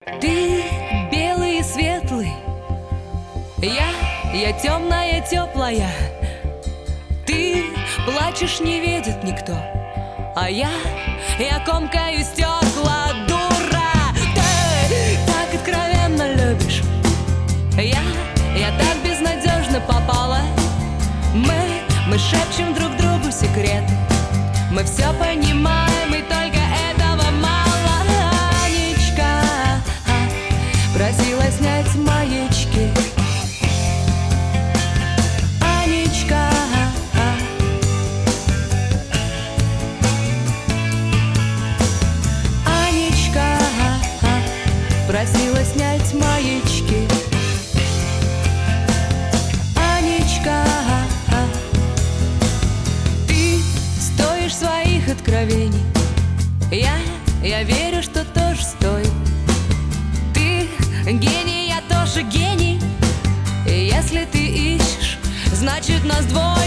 Ты белый и светлый, я темная, теплая. Ты плачешь, не видит никто, а я комкаю стекла. Дура, ты так откровенно любишь, я так безнадежно попала. Мы шепчем друг другу секреты, мы все понимаем, и только этого мало. Анечка просила снять маячки. Анечка просила снять маячки. Анечка, ты стоишь своих откровений. Я верю, что тоже стою. Ты гений, я тоже гений. И если ты ищешь, значит нас двое.